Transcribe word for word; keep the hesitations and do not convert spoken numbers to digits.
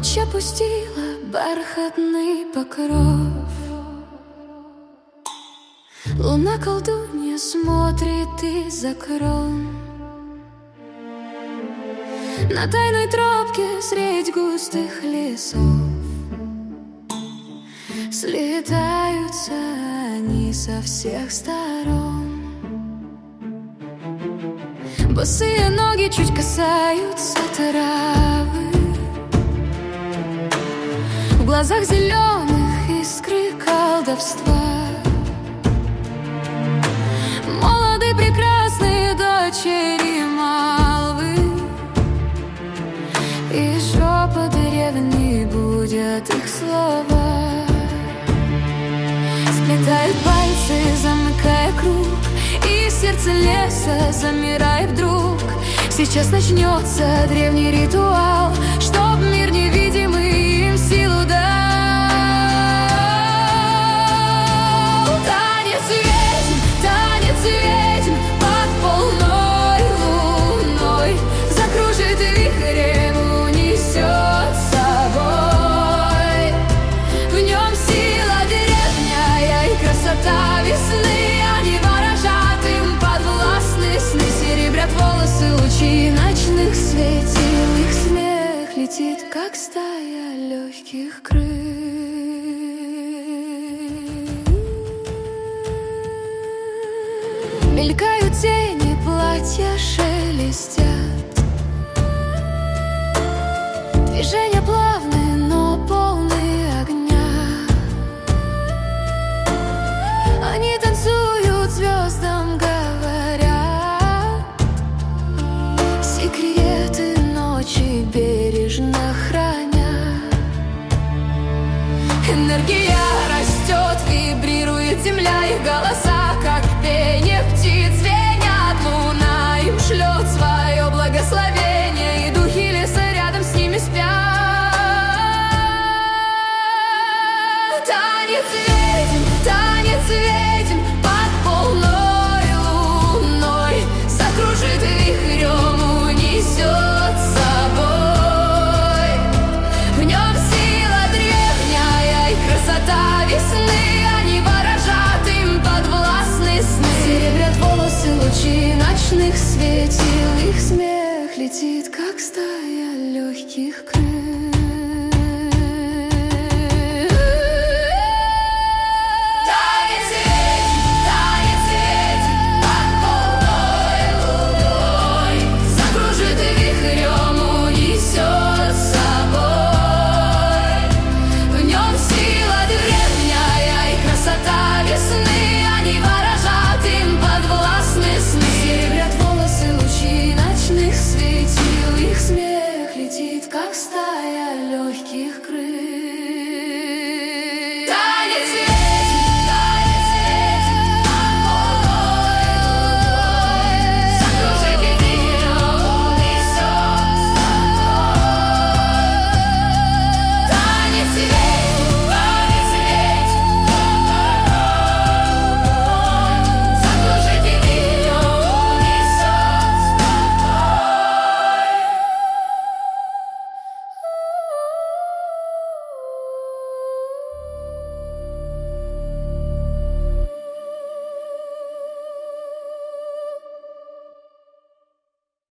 Ночь опустила бархатный покров. Луна колдунья смотрит из-за крон. На тайной тропке средь густых лесов слетаются они со всех сторон. Босые ноги чуть касаются травы, в глазах зеленых искры колдовства. Молоды прекрасные дочери Малвы, и шепот древний будет их слова. Сплетают пальцы, замыкая круг, и сердце леса замирает вдруг. Сейчас начнется древний ритуал, чтоб мир невидимый им силу дал. Танец ведьм, танец ведьм, под полной луной закружит вихрем, унесет с собой. В нем сила древняя и красота весны. Они ворожат, им подвластны сны, серебрят волосы лучи ночных светил. Их смех летит, как стая легких крыл. Мелькают тени, платья шелестят. Движения плавные, но полные огня. Они танцуют, звездам говорят секреты ночи, бережно храня. Энергия растет, вибрирует земля, их голоса, как пение птиц, звенят. Луна им шлет свое благословение, и духи леса рядом с ними спят. Танец ведьм, танец ведьм, под полной луной закружит вихрем, унесет с собой. В нем сила древняя и красота весны. Они ворожат, им подвластны сны, серебрят волосы лучи ночных светил. Их смех летит, как стая легких крыл.